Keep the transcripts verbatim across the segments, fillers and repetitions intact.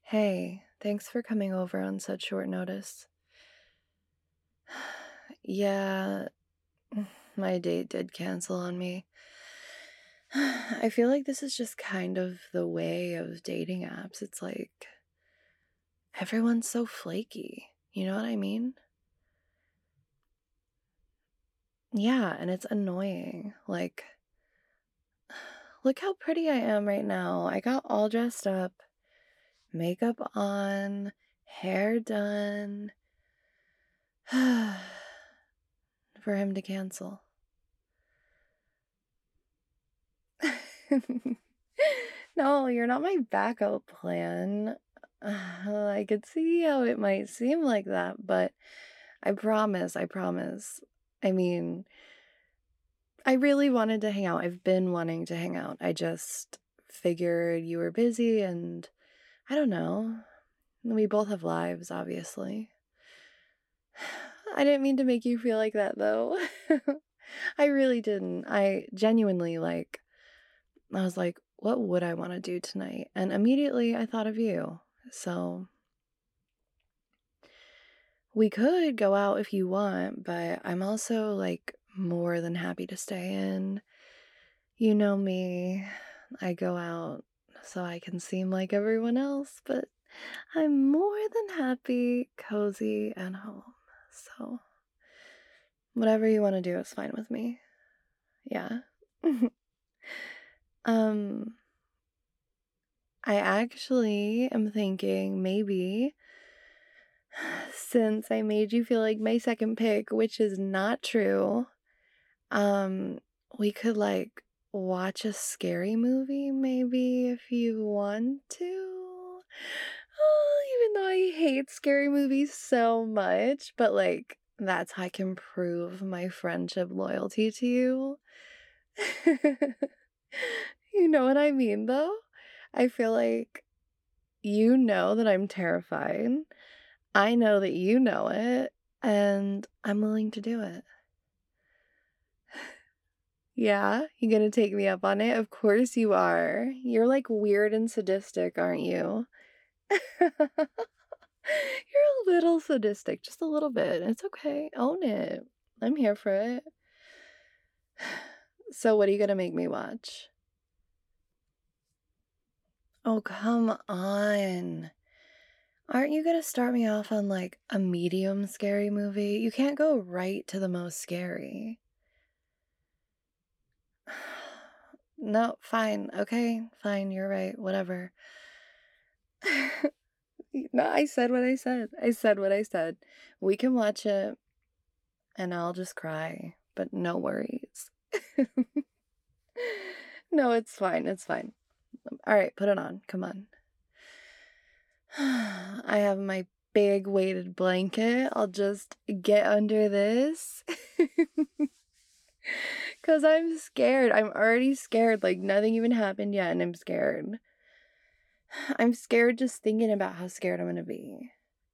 Hey, thanks for coming over on such short notice. Yeah, my date did cancel on me. I feel like this is just kind of the way of dating apps. It's like everyone's so flaky. You know what I mean? Yeah, and it's annoying. Like, look how pretty I am right now. I got all dressed up, makeup on, hair done, for him to cancel. No, you're not my backup plan. Uh, I could see how it might seem like that, but I promise, I promise. I mean, I really wanted to hang out. I've been wanting to hang out. I just figured you were busy and I don't know. We both have lives, obviously. I didn't mean to make you feel like that though. I really didn't. I genuinely like I was like, what would I want to do tonight? And immediately I thought of you. So we could go out if you want, but I'm also like more than happy to stay in. You know me, I go out so I can seem like everyone else, but I'm more than happy, cozy, and home. So whatever you want to do is fine with me. Yeah. um, I actually am thinking maybe since I made you feel like my second pick, which is not true, um, we could like watch a scary movie maybe if you want to. Oh, even though I hate scary movies so much, but like that's how I can prove my friendship loyalty to you. You know what I mean though? I feel like you know that I'm terrified. I know that you know it, and I'm willing to do it. Yeah? You gonna take me up on it? Of course you are. You're like weird and sadistic, aren't you? You're a little sadistic, just a little bit. It's okay. Own it. I'm here for it. So, what are you gonna make me watch? Oh, come on. Aren't you gonna start me off on like a medium scary movie? You can't go right to the most scary. No, fine. Okay, fine. You're right. Whatever. No, I said what I said. I said what I said. We can watch it and I'll just cry, but no worries. No, it's fine. It's fine. All right, put it on. Come on. I have my big weighted blanket. I'll just get under this. Because I'm scared. I'm already scared. Like, nothing even happened yet, and I'm scared. I'm scared just thinking about how scared I'm gonna be.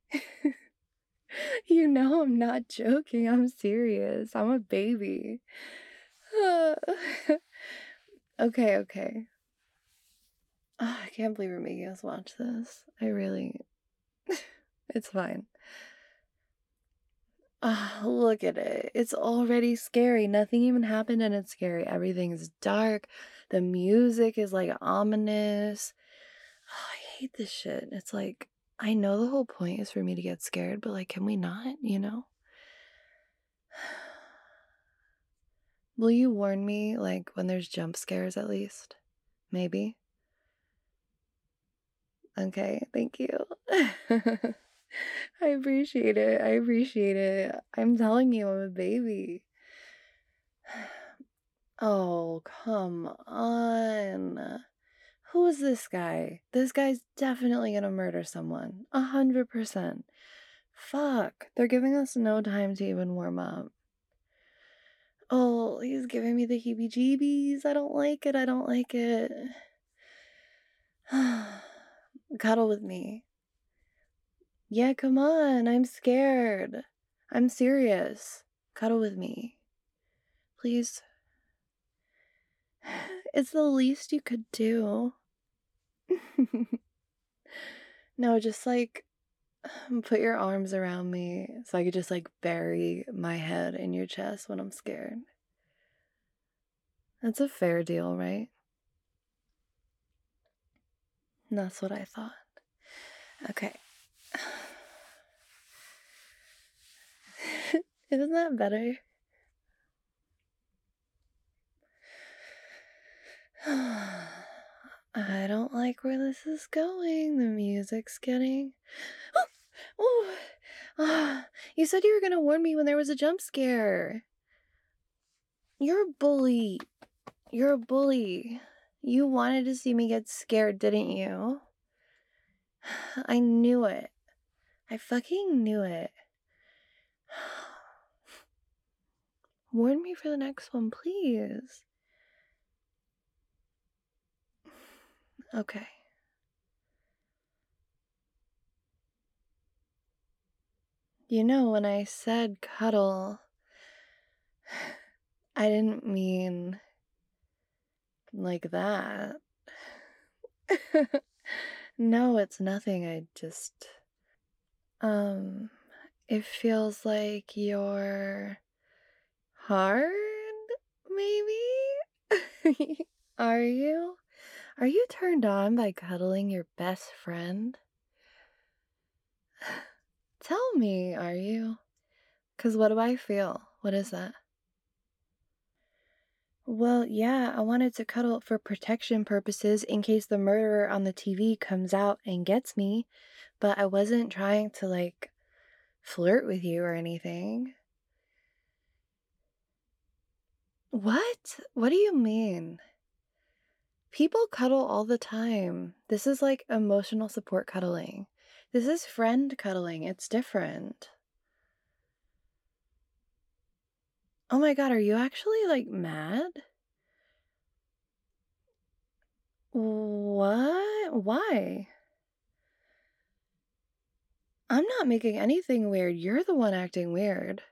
You know, I'm not joking. I'm serious. I'm a baby. Okay, okay. Oh, I can't believe we're making us watch this. I really. It's fine. Ah, look at it. It's already scary. Nothing even happened and it's scary. Everything's dark. The music is like ominous. Oh, I hate this shit. It's like, I know the whole point is for me to get scared, but like, can we not, you know? Will you warn me, like, when there's jump scares at least? Maybe? Okay, thank you. I appreciate it. I appreciate it. I'm telling you, I'm a baby. Oh, come on. Who is this guy? This guy's definitely gonna murder someone. A hundred percent. Fuck. They're giving us no time to even warm up. Oh, he's giving me the heebie jeebies. I don't like it. I don't like it. Cuddle with me. Yeah, come on. I'm scared. I'm serious. Cuddle with me. Please. It's the least you could do. No, just like put your arms around me so I could just like bury my head in your chest when I'm scared. That's a fair deal, right? That's what I thought. Okay. Isn't that better? I don't like where this is going. The music's getting. Oh, ah, you said you were gonna warn me when there was a jump scare. You're a bully. You're a bully. You wanted to see me get scared, didn't you? I knew it. I fucking knew it. Warn me for the next one, please. Okay. You know, when I said cuddle, I didn't mean like that. No, it's nothing. I just, um, it feels like you're hard, maybe? Are you? Are you turned on by cuddling your best friend? Tell me, are you? 'Cause what do I feel? What is that? Well, yeah, I wanted to cuddle for protection purposes in case the murderer on the T V comes out and gets me, but I wasn't trying to, like, flirt with you or anything. What? What do you mean? People cuddle all the time. This is like emotional support cuddling. This is friend cuddling. It's different. Oh my God, are you actually like mad? What? Why? I'm not making anything weird. You're the one acting weird.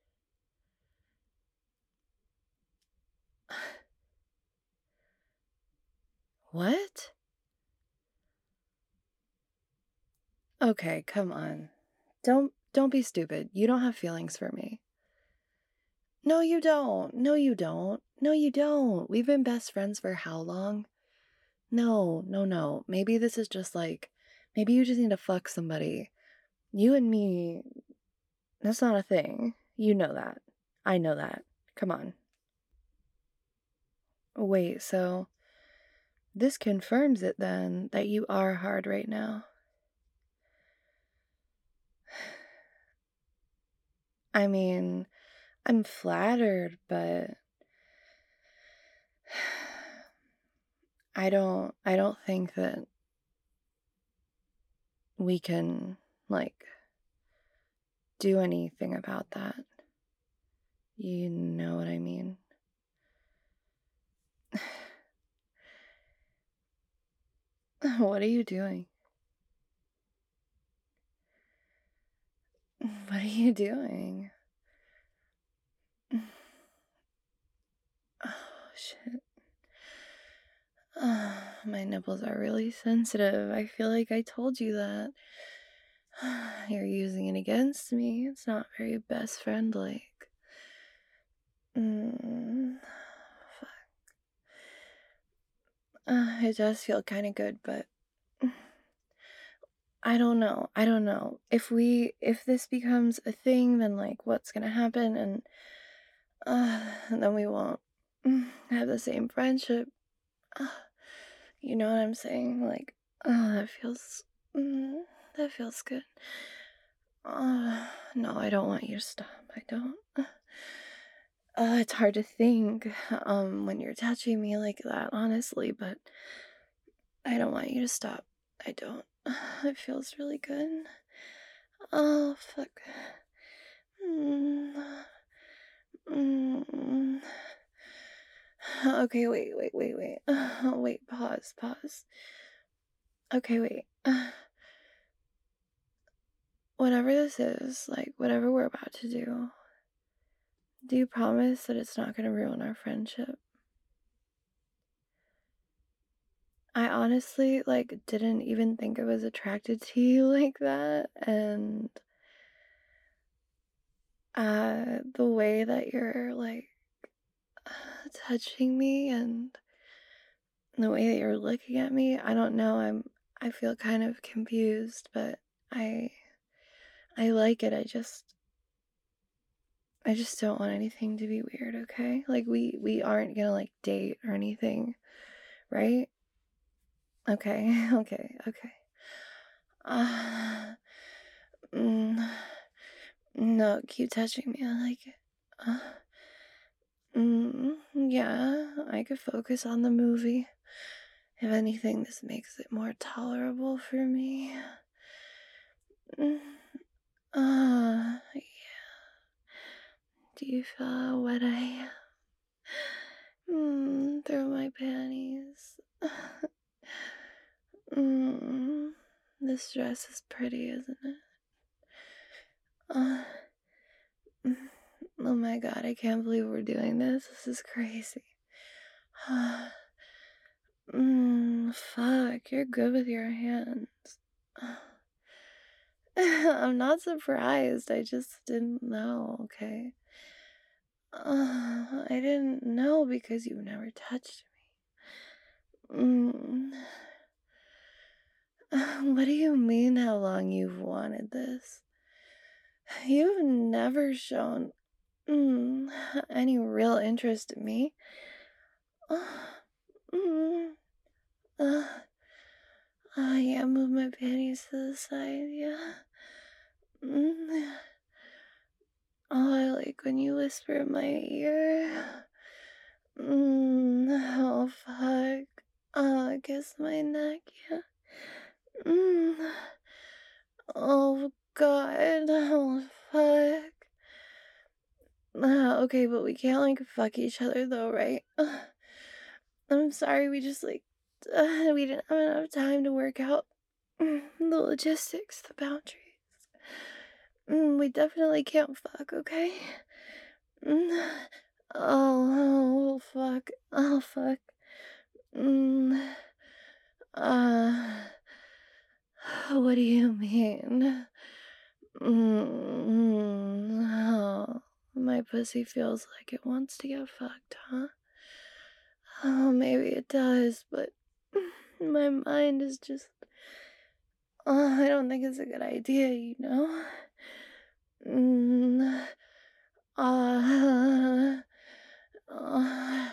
What? Okay, come on. Don't don't be stupid. You don't have feelings for me. No, you don't. No, you don't. No, you don't. We've been best friends for how long? No, no, no. Maybe this is just like, maybe you just need to fuck somebody. You and me, that's not a thing. You know that. I know that. Come on. Wait, so this confirms it then that you are hard right now. I mean, I'm flattered, but I don't I don't think that we can like do anything about that. You know what I mean? What are you doing? What are you doing? Oh, shit. Oh, my nipples are really sensitive. I feel like I told you that. You're using it against me. It's not very best friend like. Mm, fuck. Uh, it does feel kind of good, but I don't know. I don't know. If we, if this becomes a thing, then like what's gonna happen? And uh, then we won't have the same friendship. Uh, you know what I'm saying? Like, oh, that feels, mm, that feels good. Uh, no, I don't want you to stop. I don't. Uh, it's hard to think um when you're touching me like that, honestly, but I don't want you to stop. I don't. It feels really good. Oh, fuck. Mm. Mm. Okay, wait, wait, wait, wait. Uh, wait, pause, pause. Okay, wait. Whatever this is, like, whatever we're about to do, do you promise that it's not gonna ruin our friendship? I honestly, like, didn't even think I was attracted to you like that, and, uh, the way that you're, like, touching me and the way that you're looking at me, I don't know, I'm I feel kind of confused, but I I like it, I just I just don't want anything to be weird, okay? Like, we we aren't gonna, like, date or anything, right? Okay, okay, okay. Uh, mm, no, keep touching me, I like it. Uh, mm, yeah, I could focus on the movie. If anything, this makes it more tolerable for me. Mm, uh, do you feel how wet I am? Mm, through my panties. Mm, this dress is pretty, isn't it? Uh, mm, oh my god, I can't believe we're doing this. This is crazy. mm, fuck, you're good with your hands. I'm not surprised. I just didn't know, okay? Uh, I didn't know because you never touched me. Mm. What do you mean how long you've wanted this? You've never shown mm, any real interest in me. Uh, mm, uh, uh, yeah, move my panties to the side, yeah. Mm. Oh, I like when you whisper in my ear. Mm, oh, fuck. Oh, kiss my neck, yeah. Mm. Oh, God. Oh, fuck. Uh, okay, but we can't, like, fuck each other, though, right? Ugh. I'm sorry, we just, like, uh, we didn't have enough time to work out mm, the logistics, the boundaries. Mm, we definitely can't fuck, okay? Mm. Oh, oh, fuck. Oh, fuck. Mm. Uh, what do you mean? Mm. Oh, my pussy feels like it wants to get fucked, huh? Oh, maybe it does, but my mind is just. Oh, I don't think it's a good idea, you know? Mm. Uh, uh,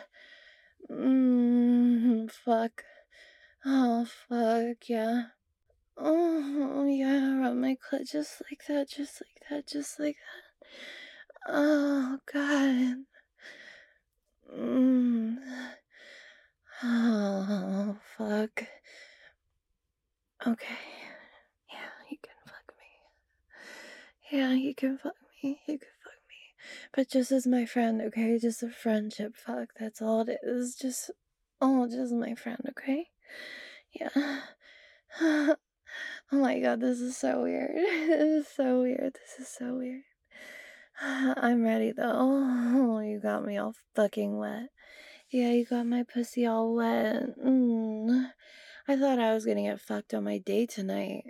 mm, fuck. Oh, fuck, yeah. Oh, yeah, rub my clit just like that, just like that, just like that. Oh, God. Mm. Oh, fuck. Okay. Yeah, you can fuck me. Yeah, you can fuck me. You can fuck me. But just as my friend, okay? Just a friendship fuck. That's all it is. Just, oh, just my friend, okay? Yeah. Oh my god, this is so weird. This is so weird. This is so weird. I'm ready though. Oh, you got me all fucking wet. Yeah, you got my pussy all wet. Mm. I thought I was gonna get fucked on my date tonight.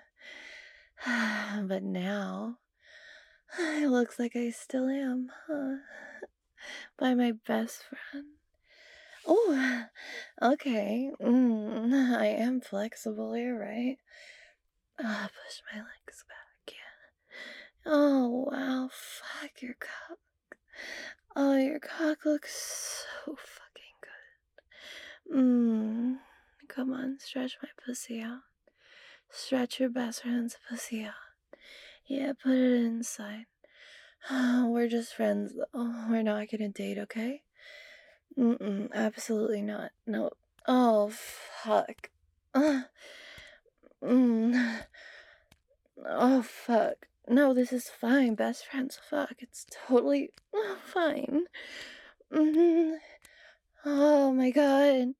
But now, it looks like I still am, huh? By my best friend. Oh, okay. Mm, I am flexible, you're right. Ah, push my legs back, yeah. Oh, wow, fuck your cock. Oh, your cock looks so fucking good. Mmm. Come on, stretch my pussy out. Stretch your best friend's pussy out. Yeah, put it inside. We're just friends, though. We're not gonna date, okay? Mm-mm, absolutely not. No. Oh, fuck. Uh, mm. Oh, fuck. No, this is fine. Best friends, fuck. It's totally uh, fine. Mm. Oh my god.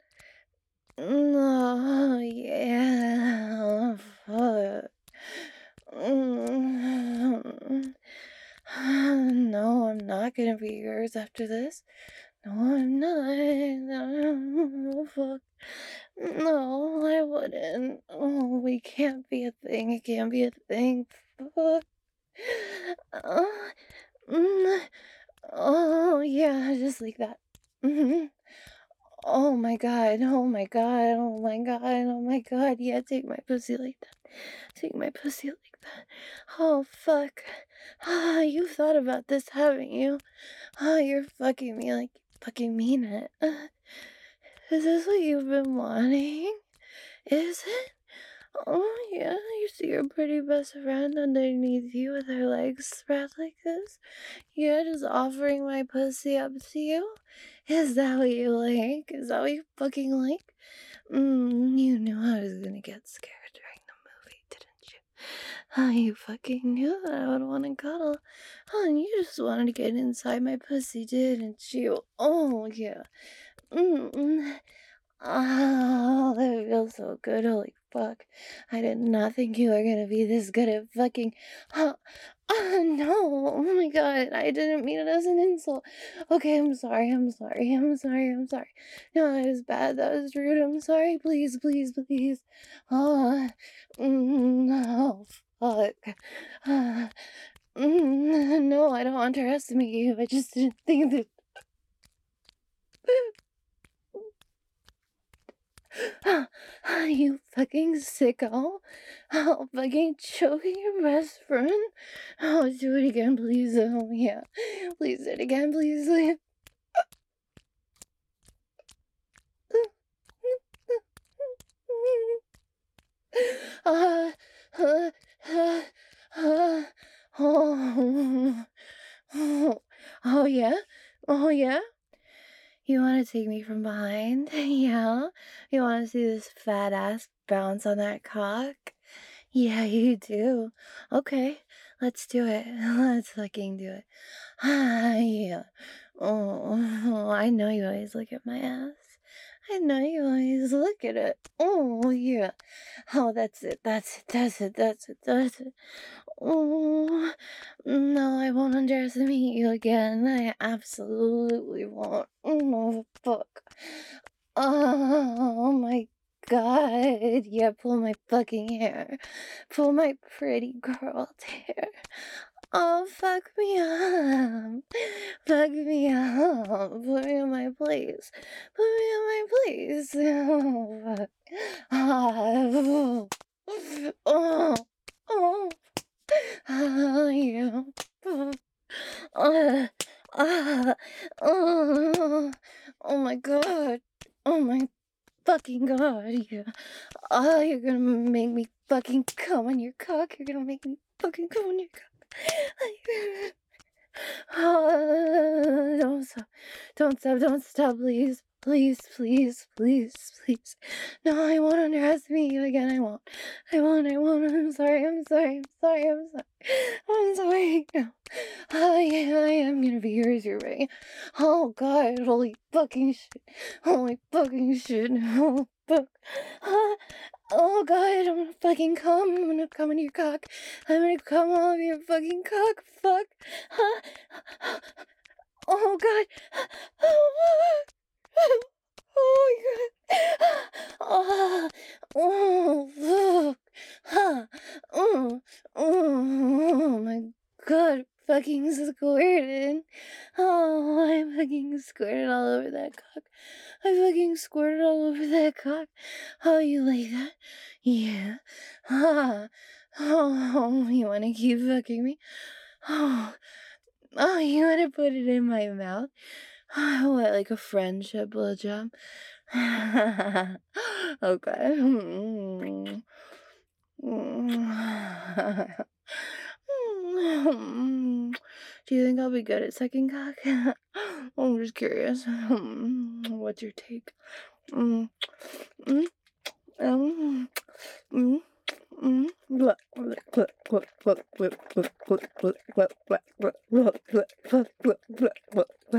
Oh, yeah. Fuck. Mm. No, I'm not gonna be yours after this. No, I'm not. Oh, fuck. No, I wouldn't. Oh, we can't be a thing. It can't be a thing. Fuck. Uh, mm, oh, yeah, just like that. hmm Oh my god, oh my god, oh my god, oh my god. Yeah, take my pussy like that. Take my pussy like that. Oh, fuck. Ah, you thought about this, haven't you? Oh, you're fucking me like you fucking mean it. Uh, is this what you've been wanting? Is it? Oh, yeah, you see your pretty best friend underneath you with her legs spread like this? Yeah, just offering my pussy up to you? Is that what you like? Is that what you fucking like? Mm, you knew I was gonna get scared during the movie, didn't you? Oh, you fucking knew that I would want to cuddle. Oh, and you just wanted to get inside my pussy, didn't you? Oh, yeah. Mm-mm. Oh, that feels so good. Holy fuck. I did not think you were gonna be this good at fucking. Oh, oh no. Oh my god. I didn't mean it as an insult. Okay, I'm sorry. I'm sorry. I'm sorry. I'm sorry. No, that was bad. That was rude. I'm sorry. Please, please, please. Oh, mm, oh fuck. Ah, mm, no, I don't underestimate you. I just didn't think that. You fucking sicko. Oh, fucking choking your best friend. Oh, do it again, please. Oh, yeah. Please do it again, please. please. Uh, uh, uh, uh, oh, oh, oh, yeah? Oh, yeah? You want to take me from behind? Yeah? You want to see this fat ass bounce on that cock? Yeah, you do. Okay, let's do it. Let's fucking do it. Ah, yeah. Oh, I know you always look at my ass. I know you always look at it. Oh, yeah. Oh, that's it. That's it. That's it. That's it. That's it. Oh, no, I won't underestimate you again. I absolutely won't. No, fuck. Oh my god. Yeah, pull my fucking hair. Pull my pretty girl hair. Oh, fuck me up. Fuck me up. Put me in my place. Put me in my place. Oh, fuck. Ah, oh, oh, oh, ah, yeah. Ah, ah, oh, oh my god. Oh my fucking god. Yeah. Oh, you're gonna make me fucking come on your cock. You're gonna make me fucking come on your cock. Oh, don't stop. Don't stop. Don't stop, please. Please, please, please, please. No, I won't underestimate you again. I won't. I won't. I won't. I'm sorry. I'm sorry. I'm sorry. I'm sorry. I'm sorry. No. Oh, yeah, I am gonna be yours. You're right. Oh, God. Holy fucking shit. Holy fucking shit. Oh, fuck. Ah, oh, God. I'm gonna fucking come. I'm gonna come in your cock. I'm gonna come all over your fucking cock. Fuck. Ah, oh, God. Oh, oh my god. Oh, oh, look. Huh. Oh, oh my god. Fucking squirted. Oh, I fucking squirted all over that cock. I fucking squirted all over that cock. Oh, you like that? Yeah. Ah. Oh, you wanna keep fucking me? Oh. Oh, you wanna put it in my mouth? What, like a friendship blowjob? Okay. Mm. Mm. Do you think I'll be good at sucking cock? I'm just curious. What's your take? Mm. Mm. Um. Mm. Mm.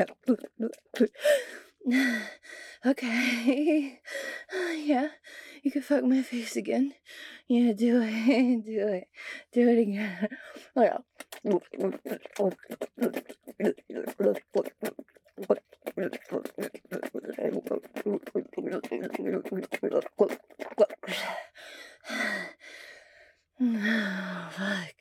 Okay. Yeah, you can fucking fuck my face again. Yeah, do it. Do it. Do it again. Oh, fuck.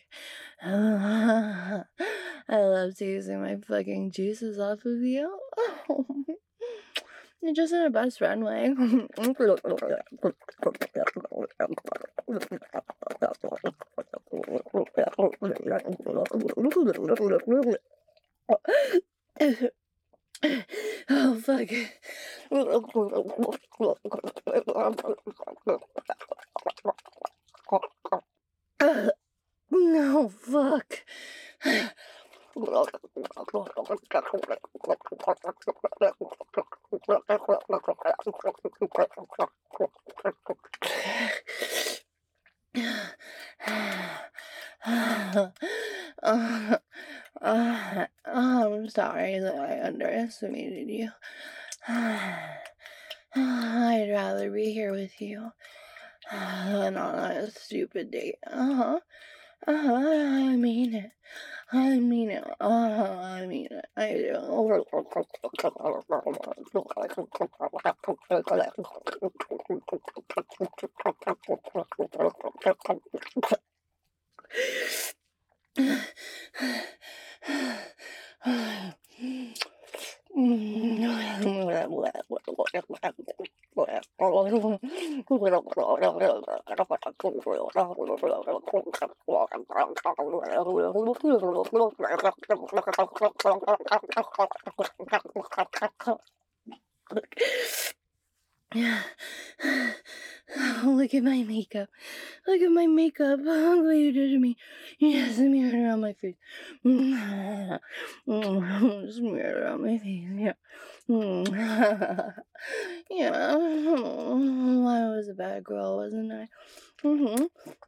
I love teasing my fucking juices off of you. Oh, just in a best friend way. Oh, fuck. No, fuck. uh, uh, I'm sorry that I underestimated you. I'd rather be here with you than on a stupid date. Uh-huh. Uh-huh. I mean it. I mean it. Uh-huh. I mean it. I do. Look at my makeup. Look at my makeup. Look what you did to me. You smeared it on my face. Smeared it on my face. Yeah. Yeah. I was a bad girl, wasn't I? Mm-hmm.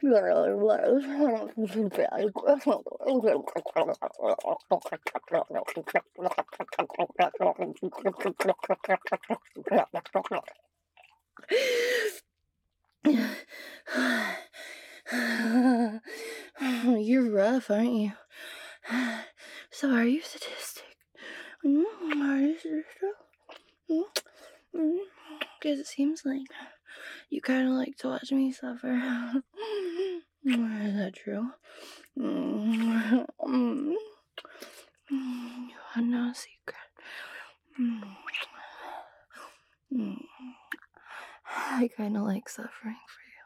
You're rough, aren't you? So are you sadistic? Mm, are you sadistic? Because it seems like you kind of like to watch me suffer. Is that true? Mm, mm, you want no secret. Mm, mm, I kind of like suffering for you.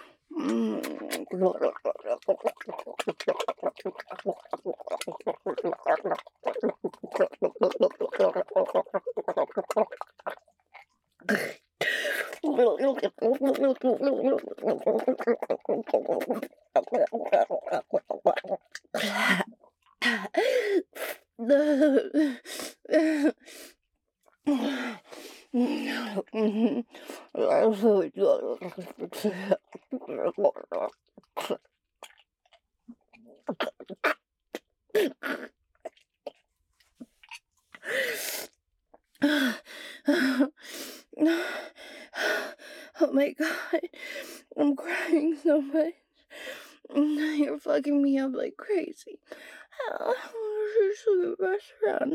Oh my god, I'm crying so much. You're fucking me up like crazy. You're such a best friend.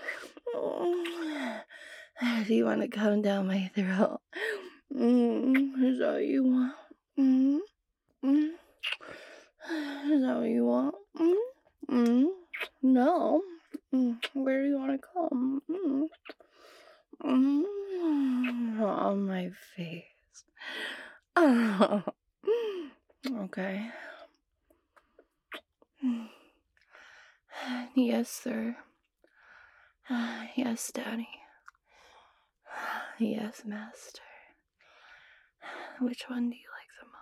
Do you want to come down my throat? Mm, is that what you want? Mm, mm. Is that what you want? Mm, mm. No. Mm. Where do you want to come? Mm. Mm. On my face. Oh. Okay. Yes, sir. Yes, Daddy. Yes, Master. Which one do you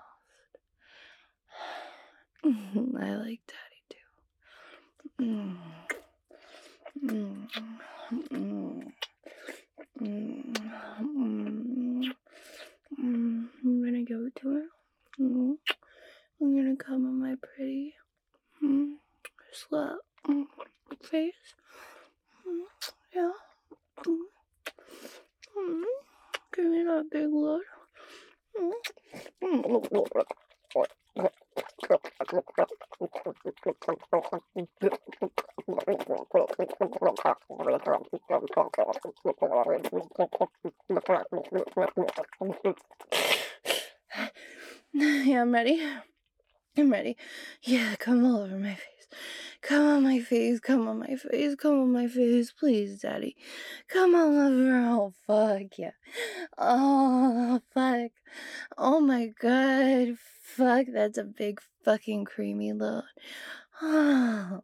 like the most? I like Daddy too. Mm. Mm. Mm. Mm. Mm. Mm. I'm gonna go to her. Mm. I'm gonna come on my pretty mm. slut mm. face. Mm. Yeah. Mm. Mm. Give me that big look. Mm. Yeah, I'm ready. I'm ready. Yeah, come all over my face. Come on my face, come on my face, come on my face, please, Daddy. Come all over. Oh, fuck yeah. Oh, fuck. Oh my god. Fuck, that's a big fucking creamy load. Oh,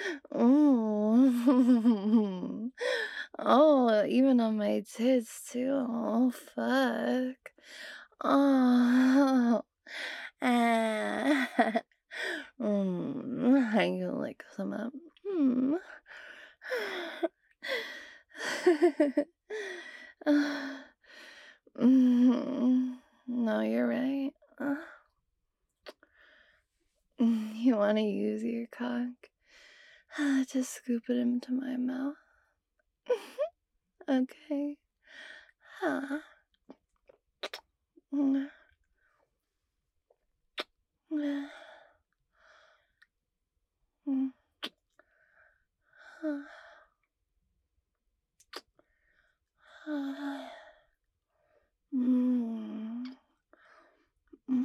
mm. Oh, even on my tits too. Oh, fuck. Oh. Ah. Mm, I can lick some up. Mm. Mm, no, you're right. Uh, mm, you want to use your cock? Just scoop it into my mouth. Okay. Huh. Mm, mm, mm, huh, huh, mm, mm.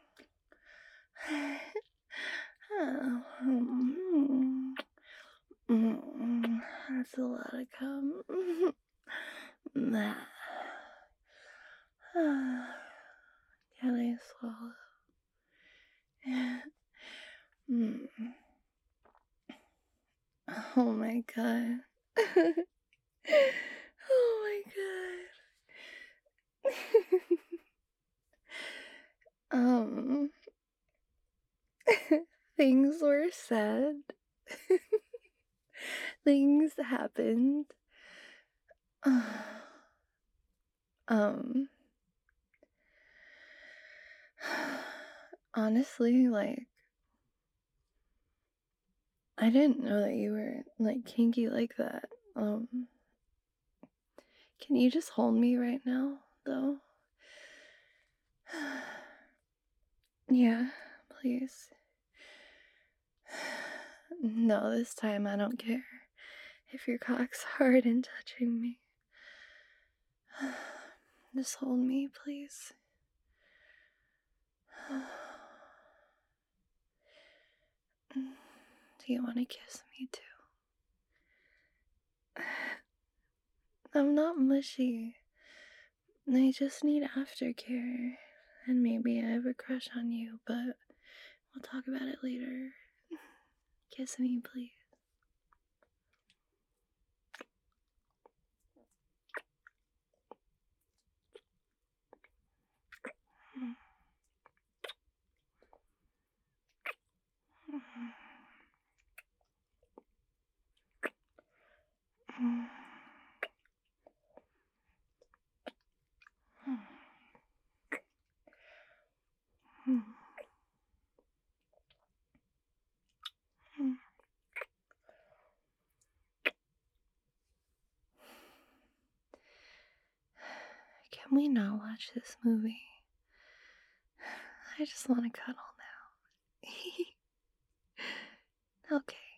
Oh, mm, mm, that's a lot of cum. Nah. Can I swallow? Mm. Oh my god. Oh my god. um, things were said. Things happened. um, honestly, like, I didn't know that you were like kinky like that. Um, can you just hold me right now, though? Yeah, please. No, this time I don't care if your cock's hard and touching me. Just hold me, please. Do you want to kiss me too? I'm not mushy. I just need aftercare. And maybe I have a crush on you, but we'll talk about it later. Kiss me, please. Can we not watch this movie? I just want to cuddle now. Okay.